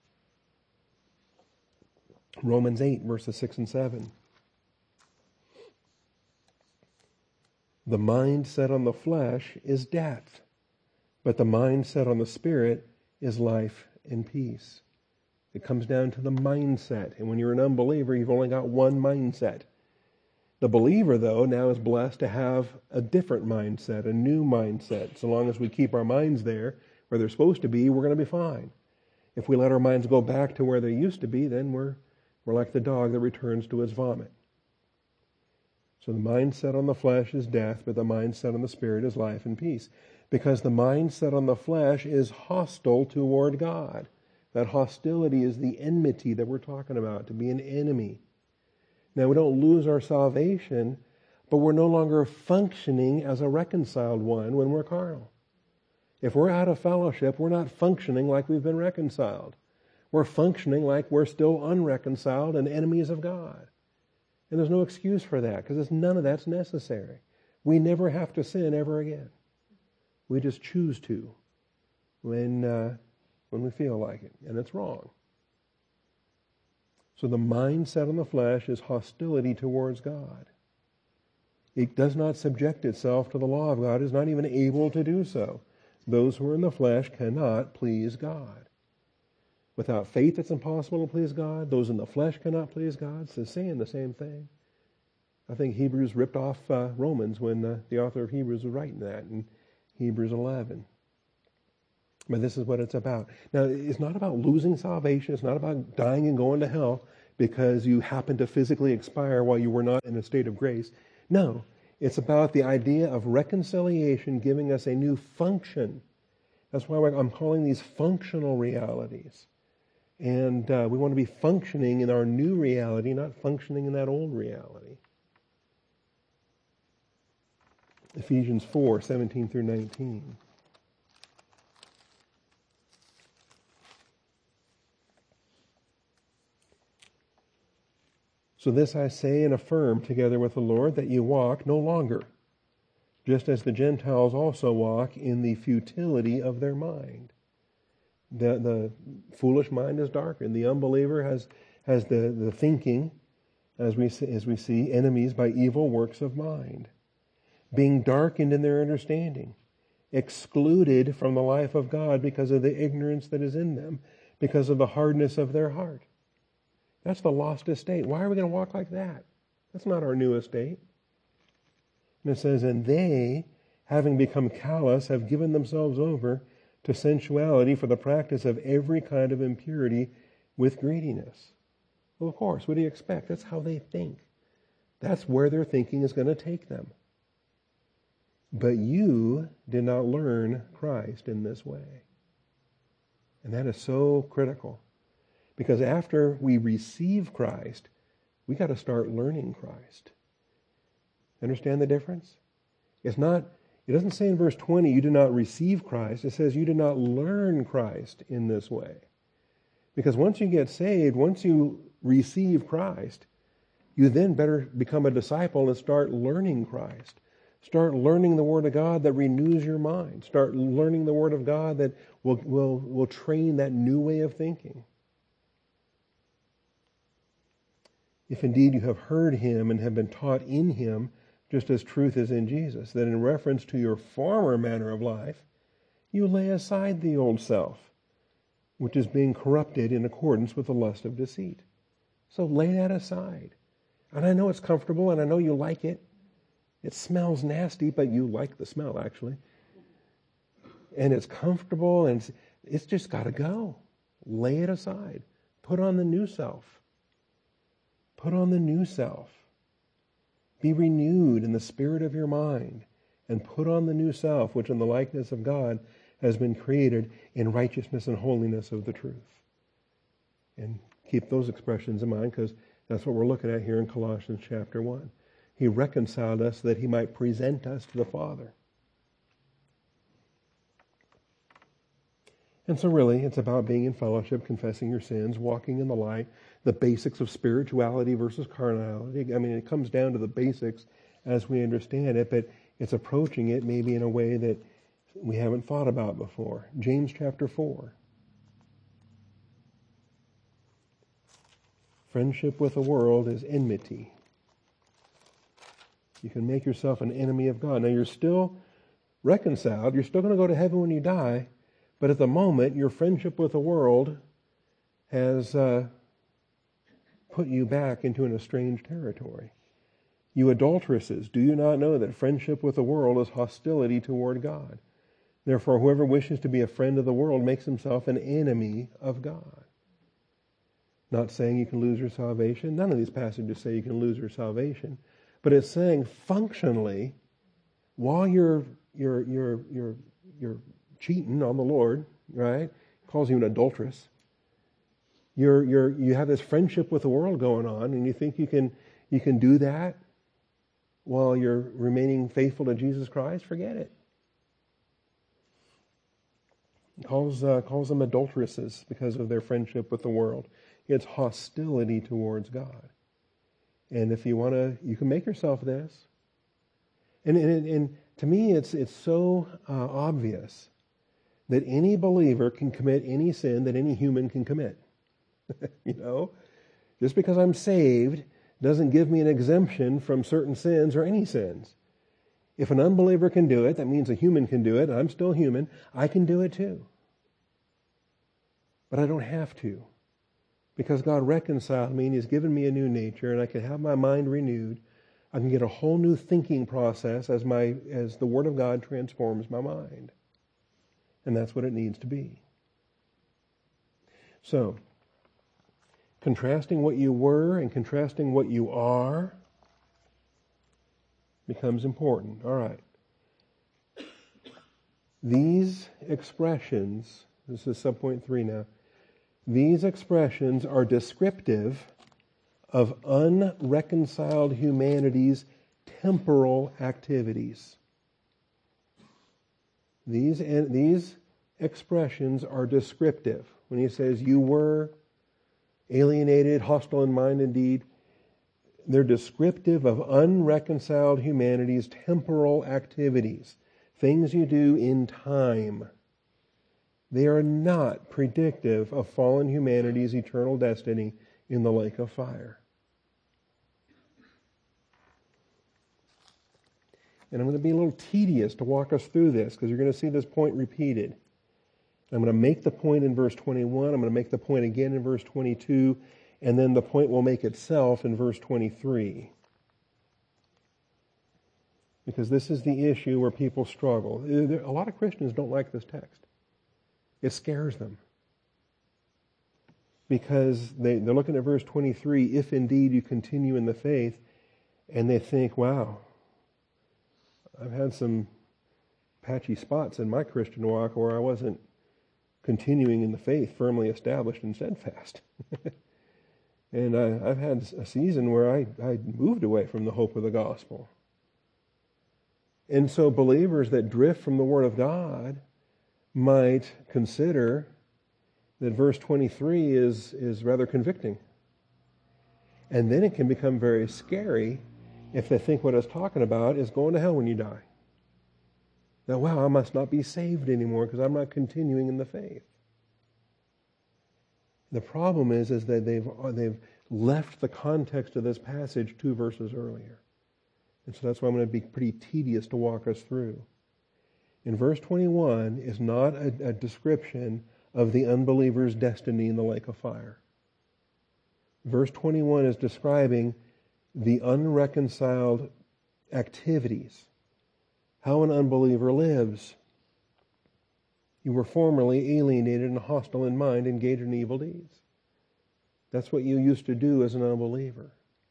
Romans 8, verses 6 and 7. The mind set on the flesh is death, but the mind set on the Spirit is life and peace. It comes down to the mindset. And when you're an unbeliever, you've only got one mindset. The believer, though, now is blessed to have a different mindset, a new mindset. So long as we keep our minds there, where they're supposed to be, we're going to be fine. If we let our minds go back to where they used to be, then we're like the dog that returns to its vomit. So the mindset on the flesh is death, but the mindset on the Spirit is life and peace. Because the mindset on the flesh is hostile toward God. That hostility is the enmity that we're talking about, to be an enemy. Now, we don't lose our salvation, but we're no longer functioning as a reconciled one when we're carnal. If we're out of fellowship, we're not functioning like we've been reconciled. We're functioning like we're still unreconciled and enemies of God. And there's no excuse for that, because none of that's necessary. We never have to sin ever again. We just choose to when we feel like it, and it's wrong. So the mindset on the flesh is hostility towards God. It does not subject itself to the law of God. It is not even able to do so. Those who are in the flesh cannot please God. Without faith, it's impossible to please God. Those in the flesh cannot please God. It's saying the same thing. I think Hebrews ripped off Romans when the author of Hebrews was writing that in Hebrews 11. But this is what it's about. Now, it's not about losing salvation. It's not about dying and going to hell because you happen to physically expire while you were not in a state of grace. No, it's about the idea of reconciliation giving us a new function. That's why I'm calling these functional realities. And we want to be functioning in our new reality, not functioning in that old reality. Ephesians 4:17 through 19. So this I say and affirm together with the Lord, that you walk no longer, just as the Gentiles also walk in the futility of their mind. The foolish mind is darkened. The unbeliever has the thinking, as we see, enemies by evil works of mind, being darkened in their understanding, excluded from the life of God because of the ignorance that is in them, because of the hardness of their heart. That's the lost estate. Why are we going to walk like that? That's not our new estate. And it says, and they, having become callous, have given themselves over to sensuality for the practice of every kind of impurity with greediness. Well, of course, what do you expect? That's how they think. That's where their thinking is going to take them. But you did not learn Christ in this way. And that is so critical. Because after we receive Christ, we got to start learning Christ. Understand the difference? It doesn't say in verse 20, you did not receive Christ. It says you did not learn Christ in this way. Because once you get saved, once you receive Christ, you then better become a disciple and start learning Christ. Start learning the Word of God that renews your mind. Start learning the Word of God that will train that new way of thinking. If indeed you have heard Him and have been taught in Him, just as truth is in Jesus, that in reference to your former manner of life, you lay aside the old self, which is being corrupted in accordance with the lust of deceit. So lay that aside. And I know it's comfortable, and I know you like it. It smells nasty, but you like the smell, actually. And it's comfortable, and it's just got to go. Lay it aside. Put on the new self. Put on the new self. Be renewed in the spirit of your mind, and put on the new self, which in the likeness of God has been created in righteousness and holiness of the truth. And keep those expressions in mind, because that's what we're looking at here in Colossians chapter 1. He reconciled us that He might present us to the Father. And so really, it's about being in fellowship, confessing your sins, walking in the light, the basics of spirituality versus carnality. I mean, it comes down to the basics as we understand it, but it's approaching it maybe in a way that we haven't thought about before. James chapter 4. Friendship with the world is enmity. You can make yourself an enemy of God. Now, you're still reconciled. You're still going to go to heaven when you die. But at the moment, your friendship with the world has put you back into an estranged territory. You adulteresses, do you not know that friendship with the world is hostility toward God? Therefore, whoever wishes to be a friend of the world makes himself an enemy of God. Not saying you can lose your salvation. None of these passages say you can lose your salvation. but it's saying functionally, while you're cheating on the Lord, right? Calls you an adulteress. You have this friendship with the world going on, and you think you can do that while you're remaining faithful to Jesus Christ. Forget it. He calls them adulteresses because of their friendship with the world. It's hostility towards God. And if you want to, you can make yourself this. And to me, it's so obvious that any believer can commit any sin that any human can commit. Just because I'm saved doesn't give me an exemption from certain sins or any sins. If an unbeliever can do it, that means a human can do it, and I'm still human, I can do it too. But I don't have to, because God reconciled me and He's given me a new nature, and I can have my mind renewed. I can get a whole new thinking process as the Word of God transforms my mind. And that's what it needs to be. So, contrasting what you were and contrasting what you are becomes important. All right. These expressions, this is subpoint 3 now, these expressions are descriptive of unreconciled humanity's temporal activities. These expressions are descriptive. When he says you were alienated, hostile in mind and deed, they're descriptive of unreconciled humanity's temporal activities, things you do in time. They are not predictive of fallen humanity's eternal destiny in the lake of fire. And I'm going to be a little tedious to walk us through this, because you're going to see this point repeated. I'm going to make the point in verse 21, I'm going to make the point again in verse 22, and then the point will make itself in verse 23. Because this is the issue where people struggle. A lot of Christians don't like this text. It scares them. Because they're looking at verse 23, if indeed you continue in the faith, and they think, wow, I've had some patchy spots in my Christian walk where I wasn't continuing in the faith, firmly established and steadfast. And I've had a season where I moved away from the hope of the gospel. And so believers that drift from the Word of God might consider that verse 23 is rather convicting. And then it can become very scary if they think what it's talking about is going to hell when you die. That, wow, I must not be saved anymore because I'm not continuing in the faith. The problem is that they've left the context of this passage 2 verses earlier. And so that's why I'm going to be pretty tedious to walk us through. In verse 21 is not a description of the unbeliever's destiny in the lake of fire. Verse 21 is describing the unreconciled activities, how an unbeliever lives. You were formerly alienated and hostile in mind, engaged in evil deeds. That's what you used to do as an unbeliever.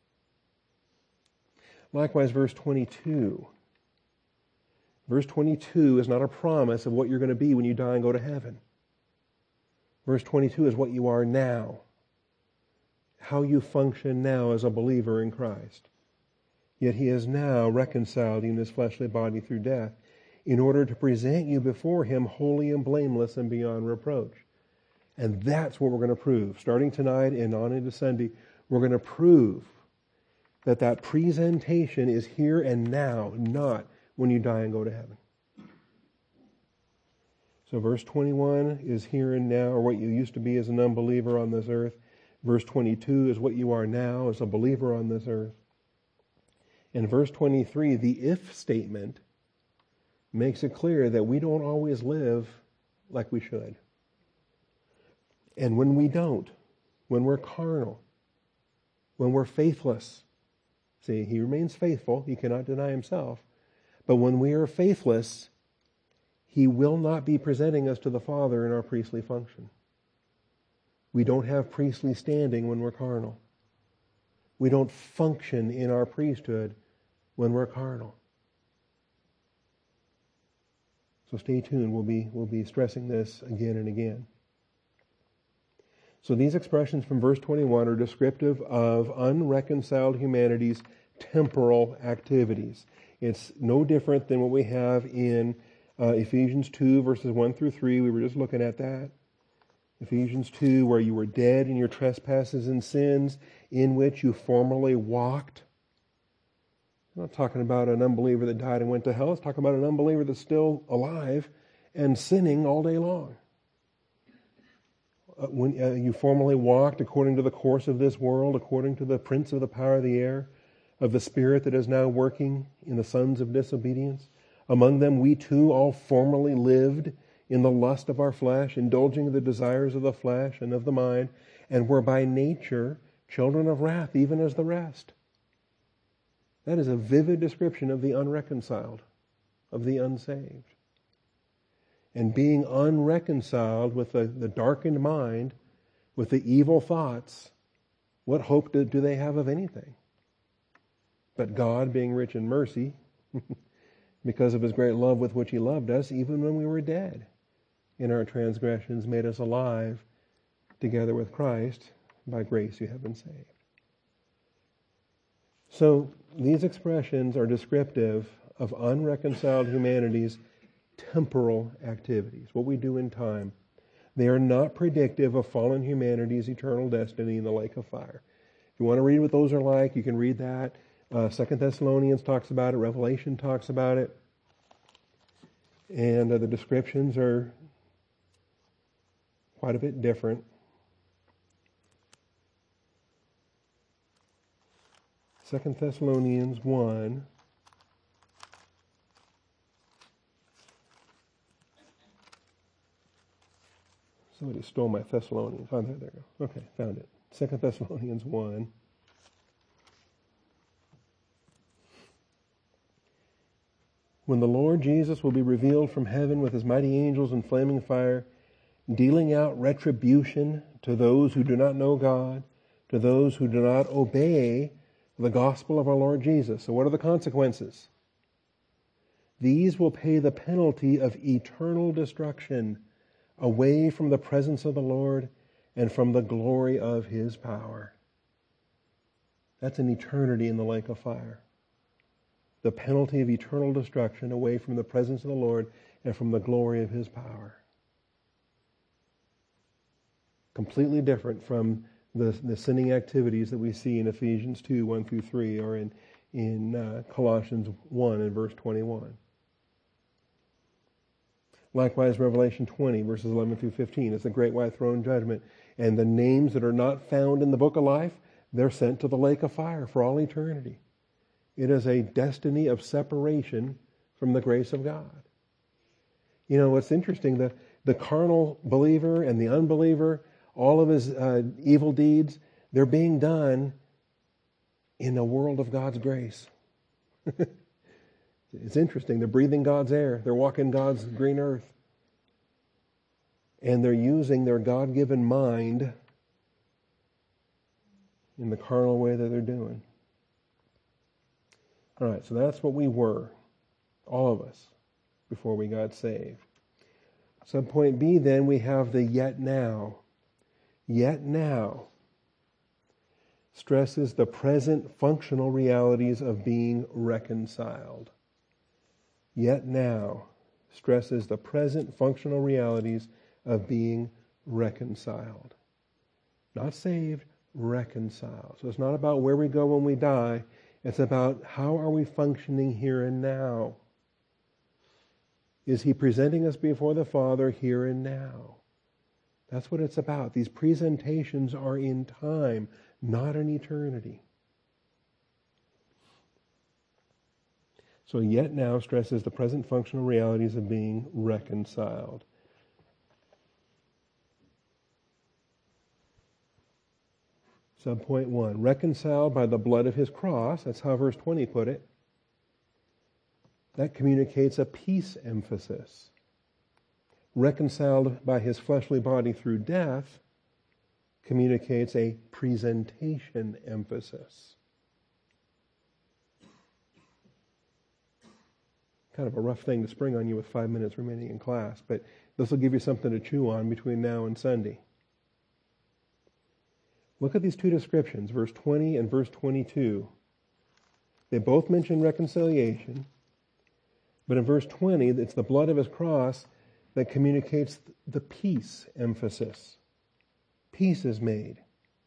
Likewise, verse 22. Verse 22 is not a promise of what you're going to be when you die and go to heaven. Verse 22 is what you are now. How you function now as a believer in Christ. Yet He has now reconciled you in His fleshly body through death in order to present you before Him holy and blameless and beyond reproach. And that's what we're going to prove. Starting tonight and on into Sunday, we're going to prove that presentation is here and now, not when you die and go to heaven. So verse 21 is here and now, or what you used to be as an unbeliever on this earth. Verse 22 is what you are now as a believer on this earth. And verse 23, the if statement, makes it clear that we don't always live like we should. And when we don't, when we're carnal, when we're faithless, see, He remains faithful, He cannot deny Himself, but when we are faithless, He will not be presenting us to the Father in our priestly function. We don't have priestly standing when we're carnal. We don't function in our priesthood when we're carnal. So stay tuned. We'll be stressing this again and again. So these expressions from verse 21 are descriptive of unreconciled humanity's temporal activities. It's no different than what we have in Ephesians 2, verses 1 through 3. We were just looking at that. Ephesians 2, where you were dead in your trespasses and sins, in which you formerly walked. I'm not talking about an unbeliever that died and went to hell. It's talking about an unbeliever that's still alive and sinning all day long. When you formerly walked according to the course of this world, according to the prince of the power of the air, of the spirit that is now working in the sons of disobedience. Among them we too all formerly lived in the lust of our flesh, indulging the desires of the flesh and of the mind, and were by nature children of wrath, even as the rest. That is a vivid description of the unreconciled, of the unsaved. And being unreconciled with the darkened mind, with the evil thoughts, what hope do they have of anything? But God, being rich in mercy, because of His great love with which He loved us, even when we were dead in our transgressions, made us alive together with Christ. By grace you have been saved. So these expressions are descriptive of unreconciled humanity's temporal activities, what we do in time. They are not predictive of fallen humanity's eternal destiny in the lake of fire. If you want to read what those are like, you can read that. 2 Thessalonians talks about it. Revelation talks about it. And the descriptions are quite a bit different. 2 Thessalonians 1. Somebody stole my Thessalonians. Oh, there we go. Okay, found it. 2 Thessalonians 1. When the Lord Jesus will be revealed from heaven with His mighty angels in flaming fire, dealing out retribution to those who do not know God, to those who do not obey the gospel of our Lord Jesus. So what are the consequences? These will pay the penalty of eternal destruction, away from the presence of the Lord and from the glory of His power. That's an eternity in the lake of fire. The penalty of eternal destruction, away from the presence of the Lord and from the glory of His power. Completely different from the sinning activities that we see in Ephesians 2, 1 through 3, or in Colossians 1 and verse 21. Likewise, Revelation 20, verses 11 through 15. It's the great white throne judgment. And the names that are not found in the book of life, they're sent to the lake of fire for all eternity. It is a destiny of separation from the grace of God. You know, what's interesting, the carnal believer and the unbeliever, all of his evil deeds, they're being done in a world of God's grace. It's interesting. They're breathing God's air. They're walking God's green earth. And they're using their God-given mind in the carnal way that they're doing. All right, so that's what we were, all of us, before we got saved. Subpoint B, then, we have the yet now. Yet now stresses the present functional realities of being reconciled. Yet now stresses the present functional realities of being reconciled. Not saved, reconciled. So it's not about where we go when we die. It's about how are we functioning here and now. Is He presenting us before the Father here and now? That's what it's about. These presentations are in time, not in eternity. So yet now stresses the present functional realities of being reconciled. Subpoint 1, reconciled by the blood of His cross. That's how verse 20 put it. That communicates a peace emphasis. Reconciled by His fleshly body through death communicates a presentation emphasis. kind of a rough thing to spring on you with 5 minutes remaining in class, but this will give you something to chew on between now and Sunday. Look at these two descriptions, verse 20 and verse 22. They both mention reconciliation, but in verse 20, it's the blood of his cross that communicates the peace emphasis. Peace is made.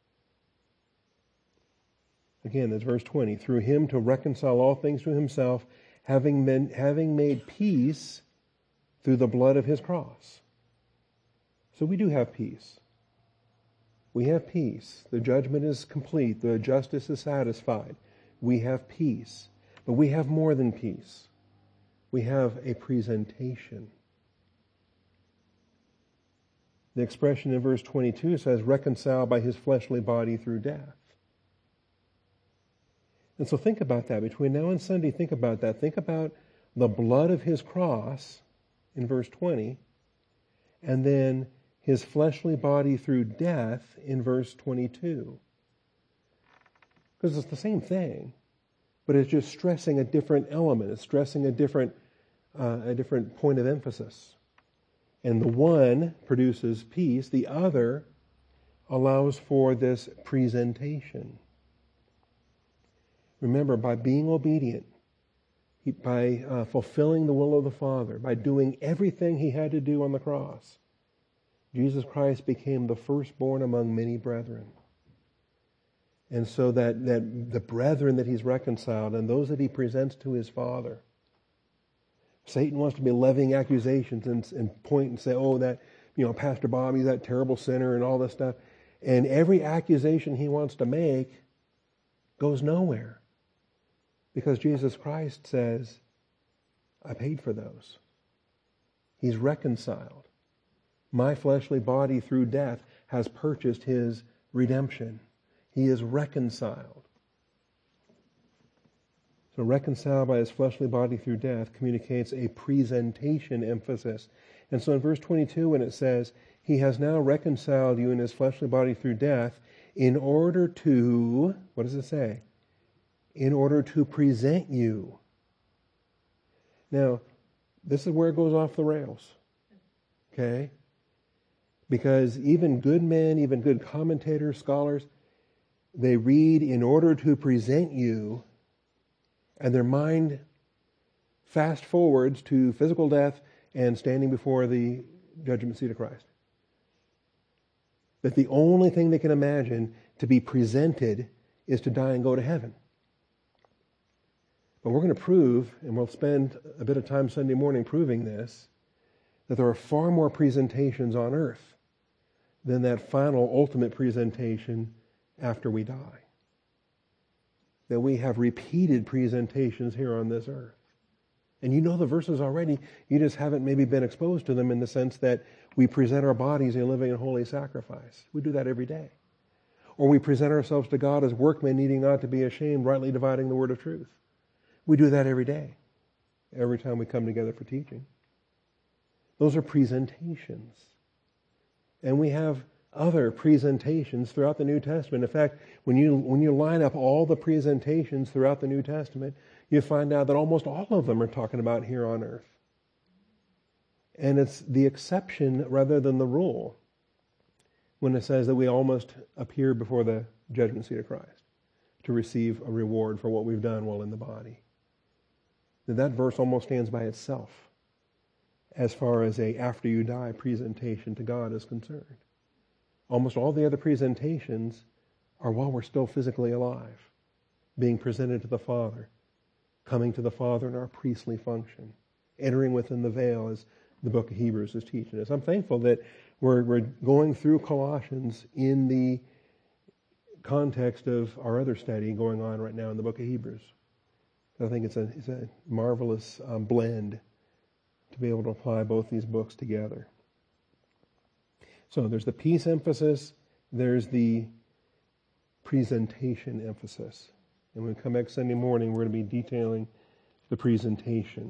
Again, that's verse 20. Through him to reconcile all things to himself, having made peace through the blood of his cross. So we do have peace. We have peace. The judgment is complete. The justice is satisfied. We have peace. But we have more than peace. We have a presentation. The expression in verse 22 says, reconciled by his fleshly body through death. And so think about that. Between now and Sunday, think about that. Think about the blood of his cross in verse 20, and then his fleshly body through death in verse 22. Because it's the same thing, but it's just stressing a different element. It's stressing a different point of emphasis. And the one produces peace, the other allows for this presentation. Remember, by being obedient, by fulfilling the will of the Father, by doing everything he had to do on the cross, Jesus Christ became the firstborn among many brethren. And so that the brethren that he's reconciled and those that he presents to his Father, Satan wants to be levying accusations and point and say, oh, that, Pastor Bobby's that terrible sinner and all this stuff. And every accusation he wants to make goes nowhere. Because Jesus Christ says, I paid for those. He's reconciled. My fleshly body through death has purchased his redemption. He is reconciled. So reconciled by his fleshly body through death communicates a presentation emphasis. And so in verse 22 when it says, he has now reconciled you in his fleshly body through death in order to, what does it say? In order to present you. Now, this is where it goes off the rails. Okay? Because even good men, even good commentators, scholars, they read in order to present you, and their mind fast forwards to physical death and standing before the judgment seat of Christ. That the only thing they can imagine to be presented is to die and go to heaven. But we're going to prove, and we'll spend a bit of time Sunday morning proving this, that there are far more presentations on earth than that final ultimate presentation after we die. That we have repeated presentations here on this earth. And you know the verses already, you just haven't maybe been exposed to them in the sense that we present our bodies a living and holy sacrifice. We do that every day. Or we present ourselves to God as workmen needing not to be ashamed, rightly dividing the word of truth. We do that every day, every time we come together for teaching. Those are presentations. And we have other presentations throughout the New Testament. In fact, when you line up all the presentations throughout the New Testament, you find out that almost all of them are talking about here on earth. And it's the exception rather than the rule when it says that we all must appear before the judgment seat of Christ to receive a reward for what we've done while in the body. That verse almost stands by itself as far as a after you die presentation to God is concerned. Almost all the other presentations are while we're still physically alive, being presented to the Father, coming to the Father in our priestly function, entering within the veil as the book of Hebrews is teaching us. I'm thankful that we're going through Colossians in the context of our other study going on right now in the book of Hebrews. I think it's a marvelous blend to be able to apply both these books together. So there's the peace emphasis, there's the presentation emphasis. And when we come back Sunday morning, we're going to be detailing the presentation.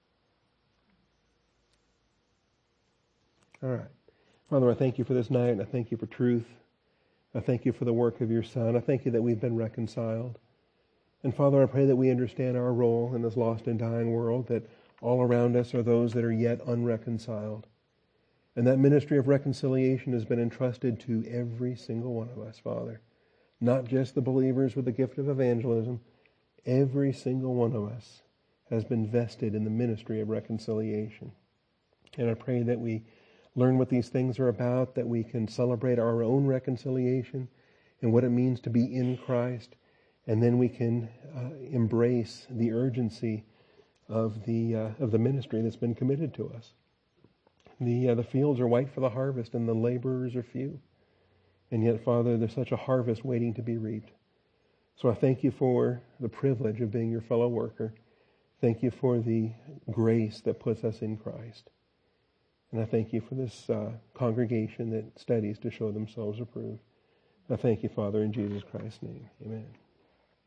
All right. Father, I thank you for this night. I thank you for truth. I thank you for the work of your Son. I thank you that we've been reconciled. And Father, I pray that we understand our role in this lost and dying world, that All around us are those that are yet unreconciled. And that ministry of reconciliation has been entrusted to every single one of us, Father. Not just the believers with the gift of evangelism. Every single one of us has been vested in the ministry of reconciliation. And I pray that we learn what these things are about, that we can celebrate our own reconciliation and what it means to be in Christ, and then we can embrace the urgency of the ministry that's been committed to us. The fields are white for the harvest, and the laborers are few. And yet, Father, there's such a harvest waiting to be reaped. So I thank you for the privilege of being your fellow worker. Thank you for the grace that puts us in Christ. And I thank you for this congregation that studies to show themselves approved. I thank you, Father, in Jesus Christ's name. Amen.